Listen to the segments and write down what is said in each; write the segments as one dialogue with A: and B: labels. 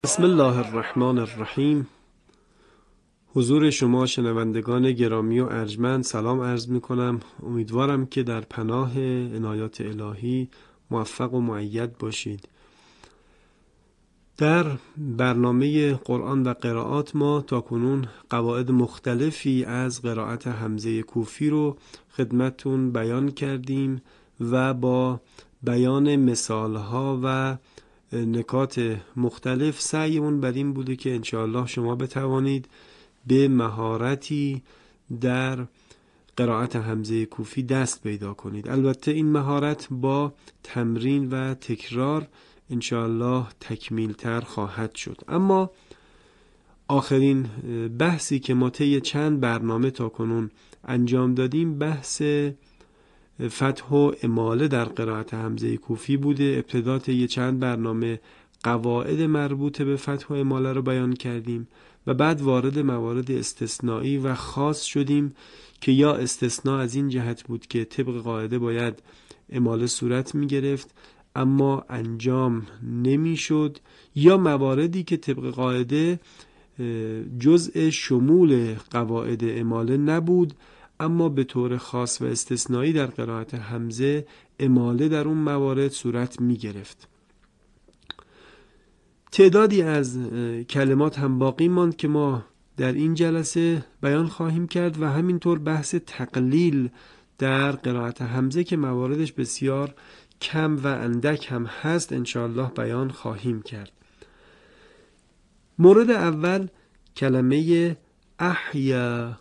A: بسم الله الرحمن الرحیم. حضور شما شنوندگان گرامی و ارجمند سلام عرض می کنم. امیدوارم که در پناه عنایات الهی موفق و مؤید باشید. در برنامه قرآن و قرائات ما تاکنون قواعد مختلفی از قرائت حمزه کوفی رو خدمتتون بیان کردیم و با بیان مثالها و نکات مختلف سعیمون بر این بوده که انشاءالله شما بتوانید به مهارتی در قرائت حمزه کوفی دست پیدا کنید. البته این مهارت با تمرین و تکرار انشاءالله تکمیل تر خواهد شد. اما آخرین بحثی که ما طی چند برنامه تا کنون انجام دادیم بحث فتح و اماله در قرائت حمزه کوفی بوده. ابتدا طی چند برنامه قواعد مربوط به فتح و اماله رو بیان کردیم و بعد وارد موارد استثنایی و خاص شدیم که یا استثناء از این جهت بود که طبق قاعده باید اماله صورت می گرفت اما انجام نمی شد، یا مواردی که طبق قاعده جزء شمول قواعد اماله نبود اما به طور خاص و استثنایی در قرائت حمزه اماله در اون موارد صورت می گرفت. تعدادی از کلمات هم باقی ماند که ما در این جلسه بیان خواهیم کرد و همینطور بحث تقلیل در قرائت حمزه که مواردش بسیار کم و اندک هم هست انشاءالله بیان خواهیم کرد. مورد اول کلمه احیا.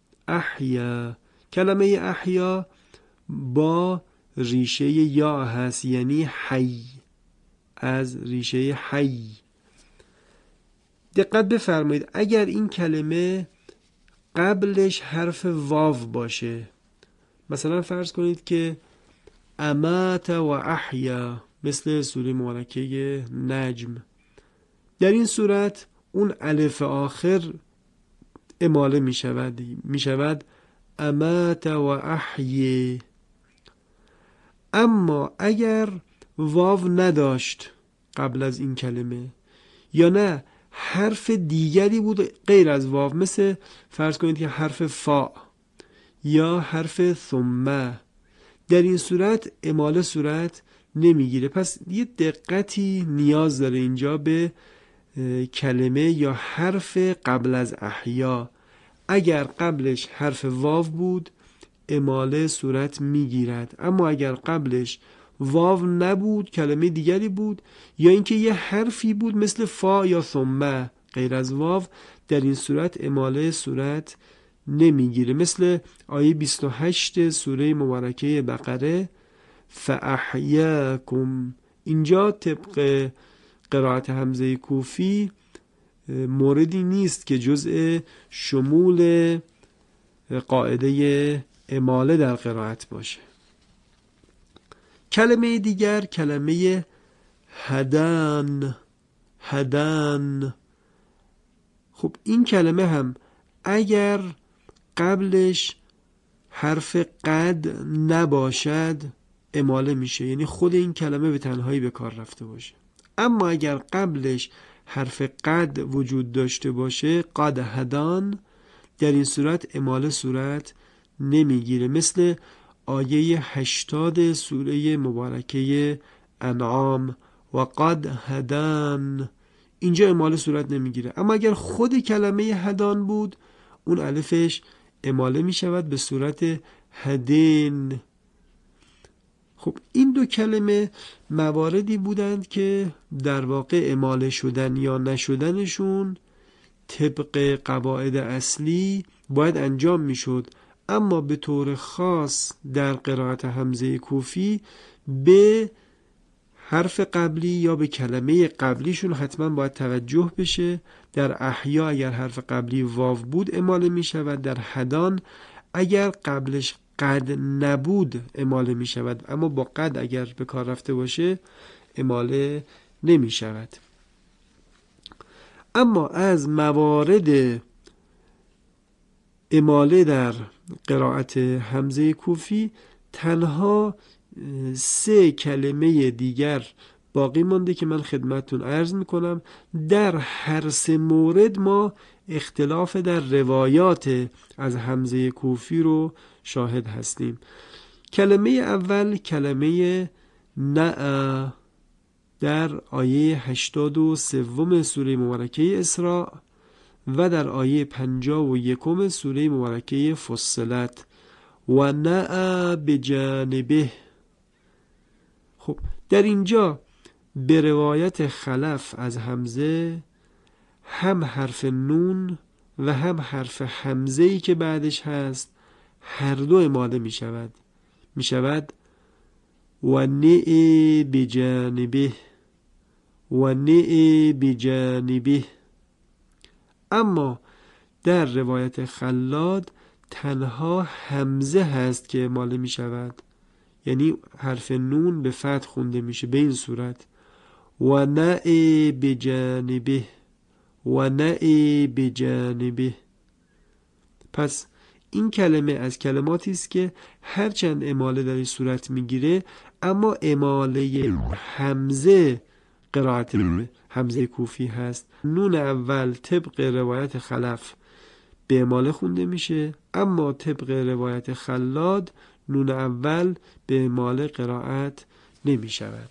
A: کلمه احیا با ریشه یا هست، یعنی حی، از ریشه حی. دقت بفرمایید اگر این کلمه قبلش حرف واو باشه، مثلا فرض کنید که امات و احیا مثل سوره مبارکه نجم، در این صورت اون الف آخر اماله می شود امات و احیی. اما اگر واو نداشت قبل از این کلمه یا نه حرف دیگری بود غیر از واو، مثل فرض کنید که حرف فا یا حرف ثم، در این صورت اماله صورت نمیگیره. پس یه دقتی نیاز داره اینجا به کلمه یا حرف قبل از احیا. اگر قبلش حرف واو بود اماله صورت میگیرد، اما اگر قبلش واو نبود کلمه دیگری بود یا اینکه یه حرفی بود مثل فا یا ثم غیر از واو، در این صورت اماله صورت نمیگیره. مثل آیه 28 سوره مبارکه بقره فاحیاکم. اینجا طبق قرائت حمزه کوفی موردی نیست که جزء شمول قاعده اماله در قرائت باشه. کلمه دیگر کلمه هدان. خب این کلمه هم اگر قبلش حرف قد نباشد اماله میشه، یعنی خود این کلمه به تنهایی به کار رفته باشه. اما اگر قبلش حرف قد وجود داشته باشه قد هدان، در این صورت اماله صورت نمیگیره. مثل آیه 80 سوره مبارکه انعام و قد هدان، اینجا اماله صورت نمیگیره. اما اگر خود کلمه هدان بود اون الفش اماله میشود به صورت هدین. خب این دو کلمه مواردی بودند که در واقع اماله شدن یا نشدنشون طبق قواعد اصلی باید انجام میشد، اما به طور خاص در قرائت حمزه کوفی به حرف قبلی یا به کلمه قبلیشون حتما باید توجه بشه. در احیا اگر حرف قبلی واو بود اماله می شود، در هدان اگر قبلش قد نبود اماله می شود، اما با قد اگر به کار رفته باشه اماله نمی شود. اما از موارد اماله در قرائت حمزه کوفی تنها 3 کلمه دیگر باقی مونده که من خدمتتون عرض میکنم در هر سه مورد ما اختلاف در روایات از حمزه کوفی رو شاهد هستیم. کلمه اول کلمه نأ در آیه 83 سوره مبارکه اسراء و در آیه 51 سوره مبارکه فصلت و نأ بجانبه. خب در اینجا به روایت خلف از حمزه هم حرف نون و هم حرف حمزه‌ای که بعدش هست هر دو اماله می شود و نئ بجانبه و نئ بجانبه. اما در روایت خلاد تنها حمزه هست که اماله می شود، یعنی حرف نون به فتح خونده میشه به این صورت و نئ بجانبه و نئ بجانبه. پس این کلمه از کلماتی است که هرچند اماله در این صورت میگیره اما اماله حمزه قرائت حمزه کوفی هست. نون اول طبق روایت خلف به اماله خونده میشه، اما طبق روایت خلاد نون اول به اماله قرائت نمی شود.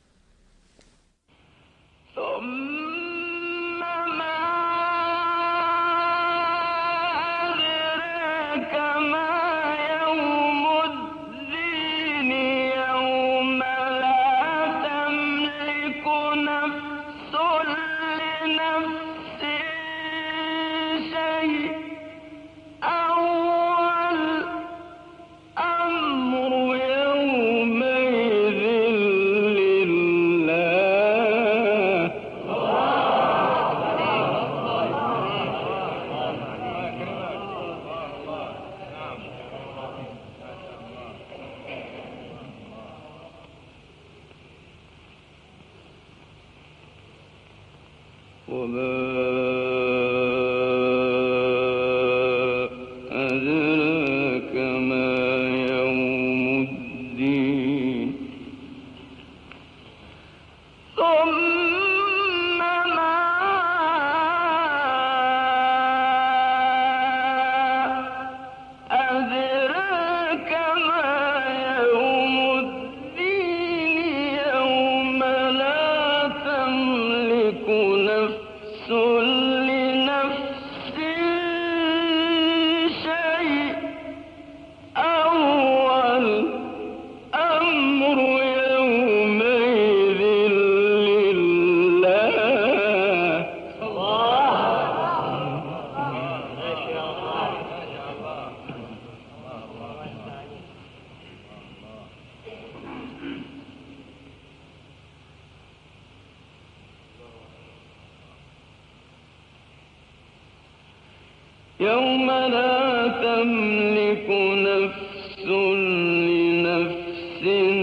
B: يوم لا تملك نفس لنفس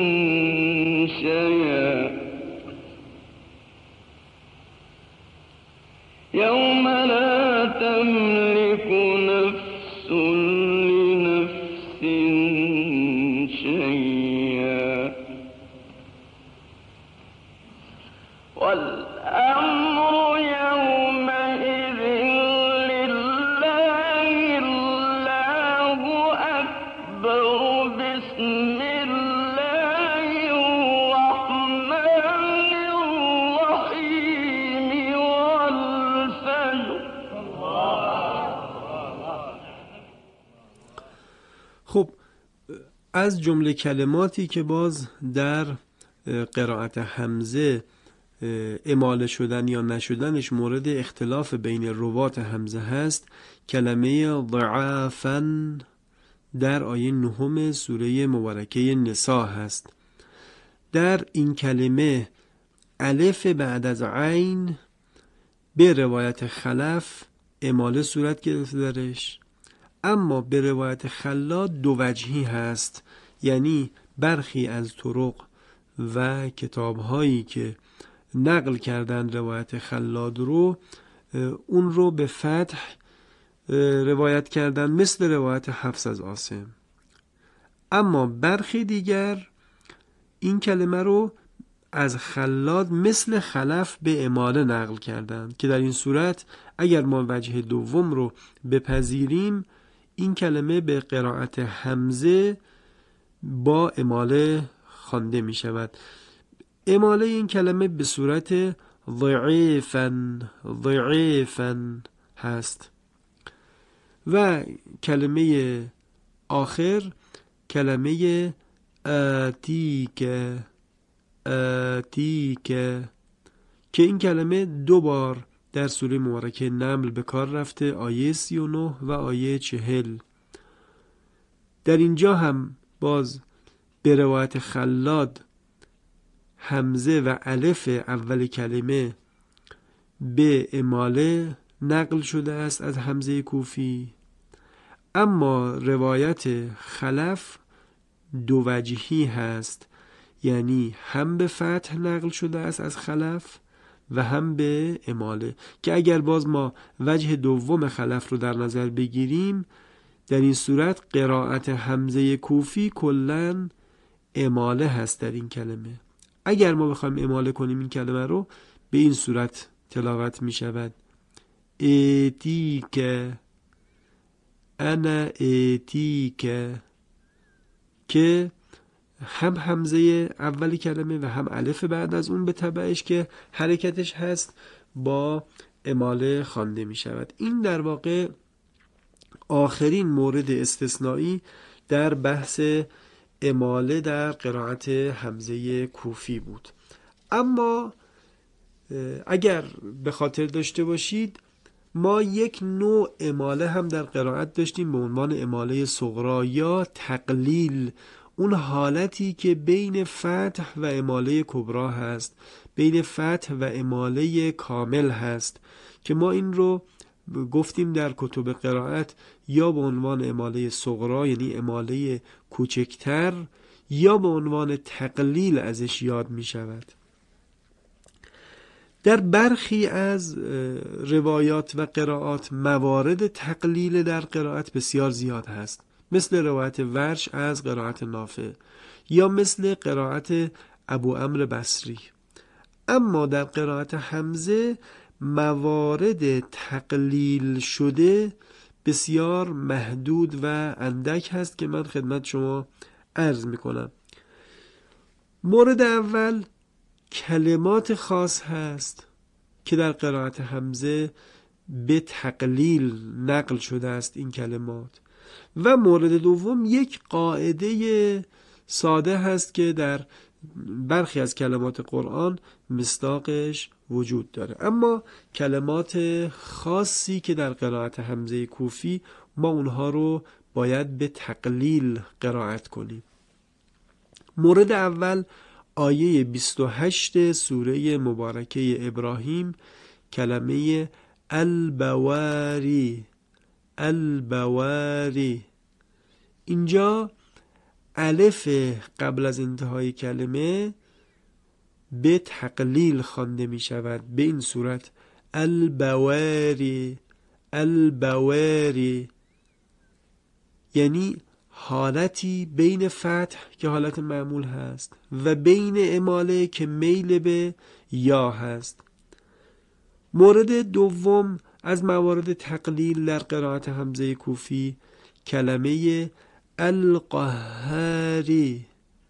B: شيئا يوم لا تملك نفس لنفس شيئا والأمر يومئذ لله الله أكبر بسم الله الرحمن الرحيم والفجر.
A: خب از جمله کلماتی که باز در قرائت حمزه اماله شدن یا نشدنش مورد اختلاف بین روات حمزه هست کلمه ضعافا در آیه 9 سوره مبارکه نساء هست. در این کلمه الف بعد از عین به روایت خلف اماله صورت گرفته درش، اما به روایت خلاد دو وجهی هست، یعنی برخی از طرق و کتاب‌هایی که نقل کردن روایت خلاد رو اون رو به فتح روایت کردن مثل روایت حفص از عاصم، اما برخی دیگر این کلمه رو از خلاد مثل خلف به اماله نقل کردند که در این صورت اگر ما وجه دوم رو بپذیریم این کلمه به قرائت حمزه با اماله خوانده می شود. اماله این کلمه به صورت ضعیفاً هست و کلمه آخر کلمه آتیک که این کلمه 2 بار در سوره مبارکه نمل به کار رفته، آیه 39 و آیه 40. در اینجا هم باز به روایت خلاد همزه و الف اول کلمه به اماله نقل شده است از همزه کوفی، اما روایت خلف 2 وجهی هست، یعنی هم به فتح نقل شده است از خلف و هم به اماله، که اگر باز ما وجه دوم خلف رو در نظر بگیریم در این صورت قرائت همزه کوفی کلن اماله هست در این کلمه. اگر ما بخوایم اماله کنیم این کلمه رو به این صورت تلاوت می شود: ایتیک، انا ایتیک، که هم همزه اولی کلمه و هم الف بعد از اون به تبعش که حرکتش هست با اماله خوانده می شود. این در واقع آخرین مورد استثنایی در بحث اماله در قرائت همزه کوفی بود. اما اگر به خاطر داشته باشید ما یک نوع اماله هم در قرائت داشتیم به عنوان اماله صغرا یا تقلیل، اون حالتی که بین فتح و اماله کبرا هست، بین فتح و اماله کامل هست، که ما این رو گفتیم در کتب قرائت یا به عنوان اماله صغرا یعنی اماله کوچکتر یا به عنوان تقلیل ازش یاد می شود. در برخی از روایات و قرائات موارد تقلیل در قرائت بسیار زیاد هست، مثل روایت ورش از قرائت نافع یا مثل قرائت ابو عمرو بصری. اما در قرائت حمزه موارد تقلیل شده بسیار محدود و اندک هست که من خدمت شما عرض میکنم. مورد اول کلمات خاص هست که در قرائت حمزه به تقلیل نقل شده است این کلمات، و مورد دوم یک قاعده ساده هست که در برخی از کلمات قرآن مصداقش وجود داره. اما کلمات خاصی که در قرائت حمزه کوفی ما اونها رو باید به تقلیل قرائت کنیم. مورد اول آیه 28 سوره مبارکه ابراهیم کلمه البواری. اینجا الف قبل از انتهای کلمه به تقلیل خوانده می شود به این صورت: البواری، یعنی حالتی بین فتح که حالت معمول هست و بین اماله که میل به یا هست. مورد دوم از موارد تقلیل در قرائت حمزه کوفی کلمه القهاری.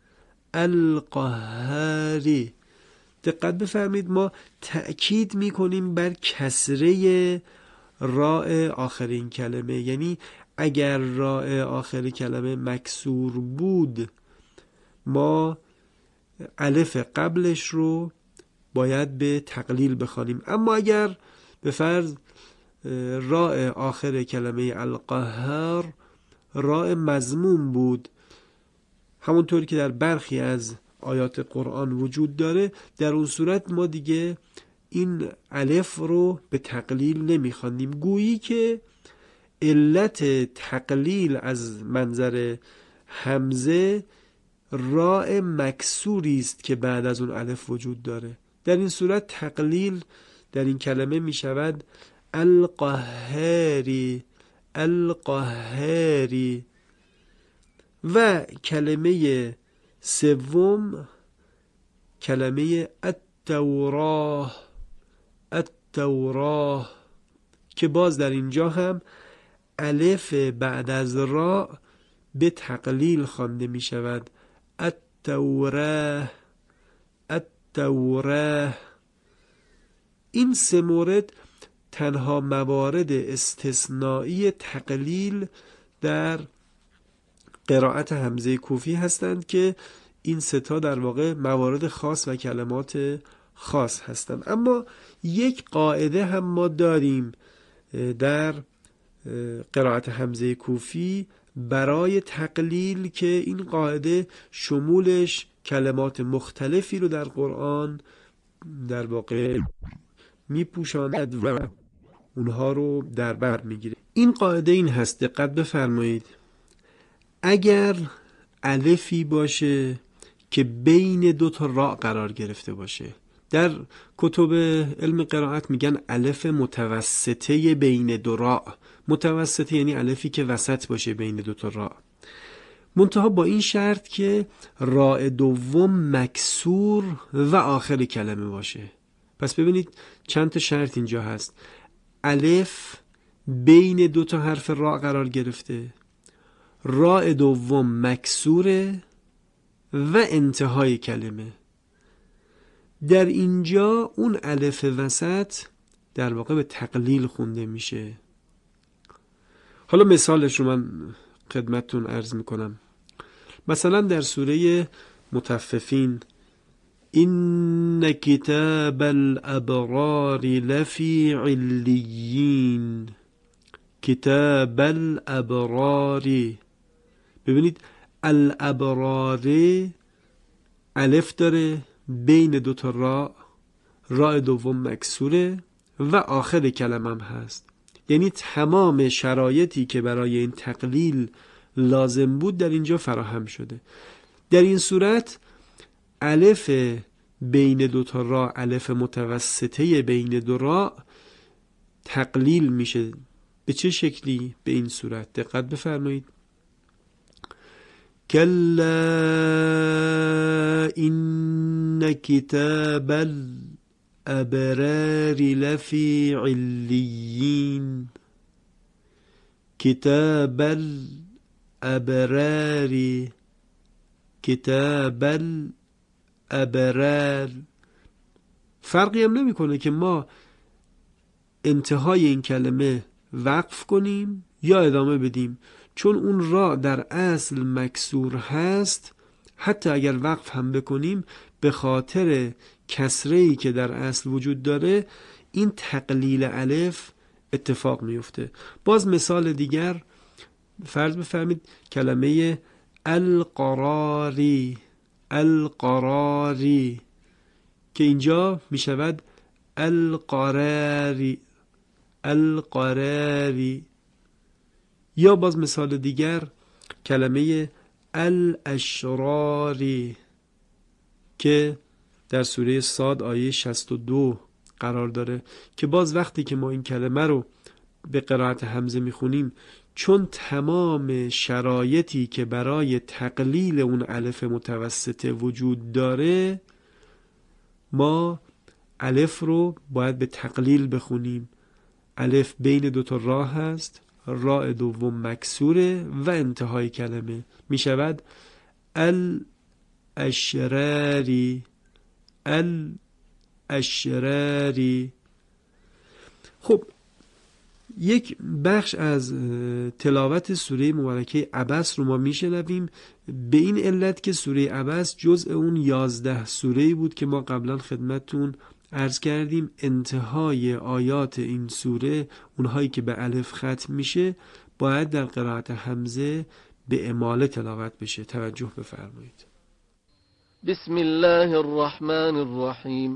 A: دقت بفرمید، ما تأکید میکنیم بر کسره راء آخر این کلمه، یعنی اگر راء آخر کلمه مکسور بود ما الف قبلش رو باید به تقلیل بخوانیم. اما اگر به فرض راء آخر کلمه القهار راء مضموم بود، همونطوری که در برخی از آیات قرآن وجود داره، در اون صورت ما دیگه این الف رو به تقلیل نمیخوانیم، گویی که علت تقلیل از منظر همزه راء مکسوری است که بعد از اون الف وجود داره. در این صورت تقلیل در این کلمه می شود القهاری. و کلمه سوم کلمه التوراه که باز در اینجا هم الف بعد از را به تقلیل خوانده می شود. التوراه. این سه مورد تنها موارد استثنایی تقلیل در قرائت حمزه کوفی هستند که این سه تا در واقع موارد خاص و کلمات خاص هستند. اما یک قاعده هم ما داریم در قرائت حمزه کوفی برای تقلیل که این قاعده شمولش کلمات مختلفی رو در قرآن در واقع میپوشاند و اونها رو در بر میگیره. این قاعده این هست، دقت بفرمایید، اگر الفی باشه که بین دو تا را قرار گرفته باشه، در کتب علم قرائت میگن الف متوسطه بین دو را. متوسطه یعنی الفی که وسط باشه بین دو تا را، منتها با این شرط که راء دوم مکسور و آخر کلمه باشه. پس ببینید چند تا شرط اینجا هست. الف بین دو تا حرف را قرار گرفته، راء دوم مکسوره و انتهای کلمه. در اینجا اون الف وسط در واقع به تقلیل خونده میشه. حالا مثالش رو من خدمتتون عرض میکنم. مثلا در سوره مطففین این کتاب الابرار لفی علیین. کتاب الابرار، ببینید الابرار الف داره بین دو تا را دوم مکسوره و آخر کلمه هم هست. یعنی تمام شرایطی که برای این تقلیل لازم بود در اینجا فراهم شده. در این صورت الف بین دو تا را، الف متوسطه بین دو را تقلیل میشه. به چه شکلی؟ به این صورت، دقت بفرمایید. کلا این کتاب الابرار لفی علیین. کتاب الابرار، کتاب الابرار. فرقی هم نمیکنه که ما انتهای این کلمه وقف کنیم یا ادامه بدیم، چون اون را در اصل مکسور هست. حتی اگر وقف هم بکنیم به خاطر کسره‌ای که در اصل وجود داره این تقلیل الف اتفاق میفته. باز مثال دیگر فرض بفرمید کلمه القراری، القراری که اینجا می شود القراری، القراری. یا باز مثال دیگر کلمه الاشراری که در سوره صاد آیه 62 قرار داره که باز وقتی که ما این کلمه رو به قرائت حمزه میخونیم، چون تمام شرایطی که برای تقلیل اون الف متوسطه وجود داره، ما الف رو باید به تقلیل بخونیم. الف بین دو تا را هست، راء دوم مکسوره و انتهای کلمه می شود الاشراری، الاشراری. خب یک بخش از تلاوت سوره مبارکه عبس رو ما میشنویم، به این علت که سوره عبس جزء اون 11 سوره‌ای بود که ما قبلا خدمتتون عرض کردیم. انتهای آیات این سوره، اونهایی که به الف ختم میشه، باید در قرائت حمزه به اماله تلاوت بشه. توجه بفرمایید.
C: بسم الله الرحمن الرحیم.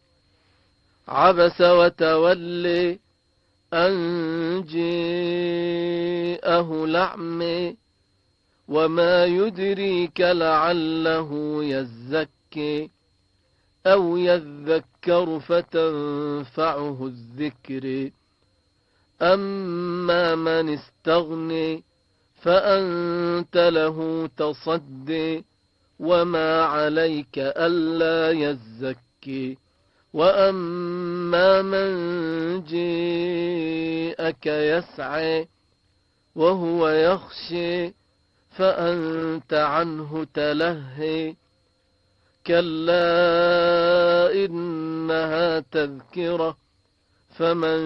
C: عبس و تولی أن جاءه الأعمى وما يدريك لعله يزكي أو يذكر فتنفعه الذكر أما من استغني فأنت له تصدي وما عليك ألا يزكي وأما من جاءك يسعى وهو يخشى فأنت عنه تلهي كلا إنها تذكرة فمن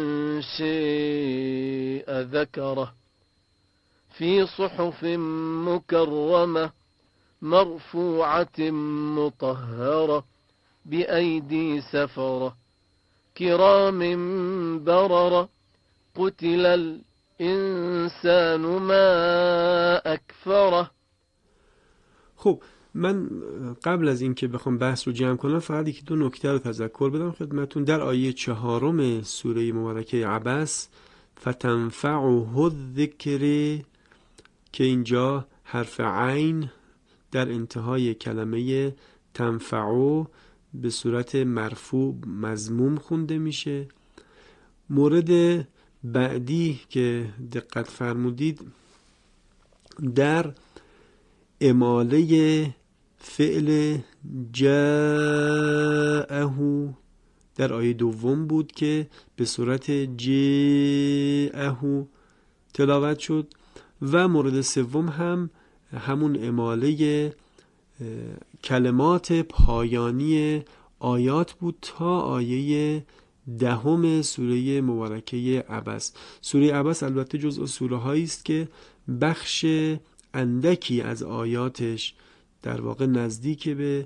C: شاء ذكره في صحف مكرمة مرفوعة مطهرة بأيدي سفرة كرام بررة قتل الإنسان ما أكفره.
A: خب من قبل از اینکه بخوام بحث رو جمع کنم فقط یکی دو نکته رو تذکر بدم خدمتون. در آیه 4 سوره مبارکه عبس فتنفعه الذکر که اینجا حرف عین در انتهای کلمه تنفعو به صورت مرفوع مضموم خونده میشه. مورد بعدی که دقت فرمودید در اماله فعل جاءه در آیه 2 بود که به صورت جاءه تلاوت شد و مورد 3 هم همون اماله کلمات پایانی آیات بود تا آیه 10 سوره مبارکه عبس. سوره عبس البته جزء سوره هایی است که بخش اندکی از آیاتش در واقع نزدیک به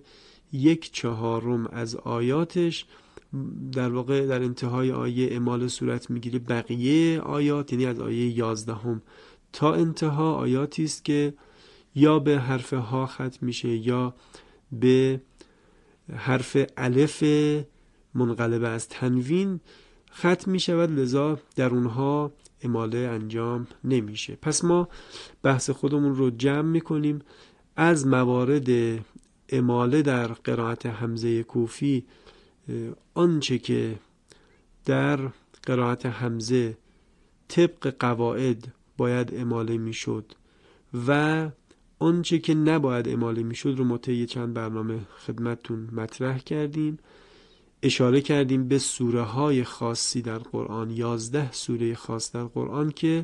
A: 1/4 از آیاتش در واقع در انتهای آیه اعمال صورت میگیره. بقیه آیات یعنی از آیه 11 تا انتها آیاتی است که یا به حرف ها ختم میشه یا به حرف الف منقلبه از تنوین ختم میشود، لذا در اونها اماله انجام نمیشه. پس ما بحث خودمون رو جمع میکنیم. از موارد اماله در قرائت حمزه کوفی آنچه که در قرائت حمزه طبق قواعد باید اماله میشد و آنچه که نباید اماله میشد رو ما طی چند برنامه خدمتتون مطرح کردیم. اشاره کردیم به سوره های خاصی در قرآن، 11 سوره خاص در قرآن که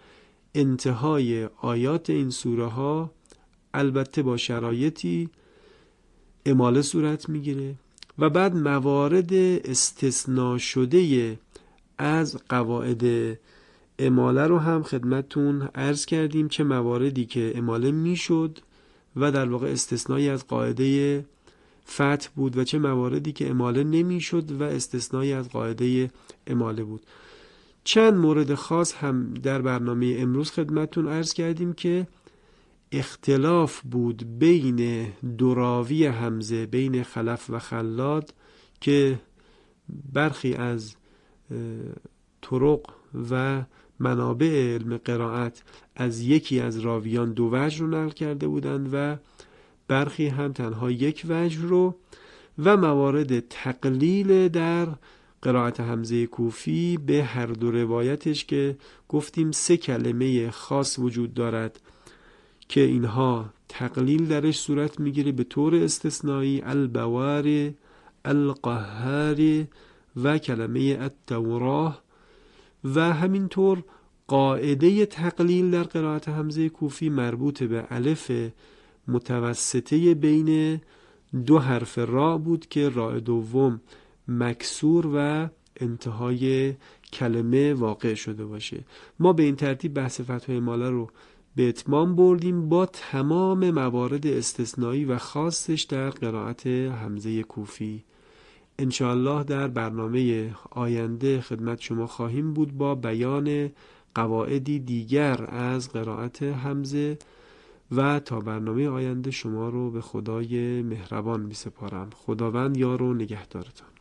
A: انتهای آیات این سوره ها البته با شرایطی اماله صورت میگیره و بعد موارد استثناء شده از قواعد اماله رو هم خدمتتون عرض کردیم، چه مواردی که اماله میشد و در واقع استثنایی از قاعده فتح بود و چه مواردی که اماله نمیشد و استثنایی از قاعده اماله بود. چند مورد خاص هم در برنامه امروز خدمتتون عرض کردیم که اختلاف بود بین دوراوی حمزه بین خلف و خلاد که برخی از طرق و منابع علم قرائت از یکی از راویان 2 وجه رو نقل کرده بودند و برخی هم تنها 1 وجه رو، و موارد تقلیل در قرائت حمزه کوفی به هر دو روایتش که گفتیم 3 کلمه خاص وجود دارد که اینها تقلیل درش صورت میگیره به طور استثنایی: البوار، القهار و کلمه التوراه. و همینطور قاعده تقلیل در قرائت حمزه کوفی مربوط به الف متوسطه بین 2 حرف را بود که راء دوم مکسور و انتهای کلمه واقع شده باشه. ما به این ترتیب بحث فتح اماله رو به اتمام بردیم با تمام موارد استثنایی و خاصش در قرائت حمزه کوفی. انشاءالله در برنامه آینده خدمت شما خواهیم بود با بیان قواعدی دیگر از قرائت حمزه و تا برنامه آینده شما رو به خدای مهربان می سپارم. خداوند یار و نگهدارتان.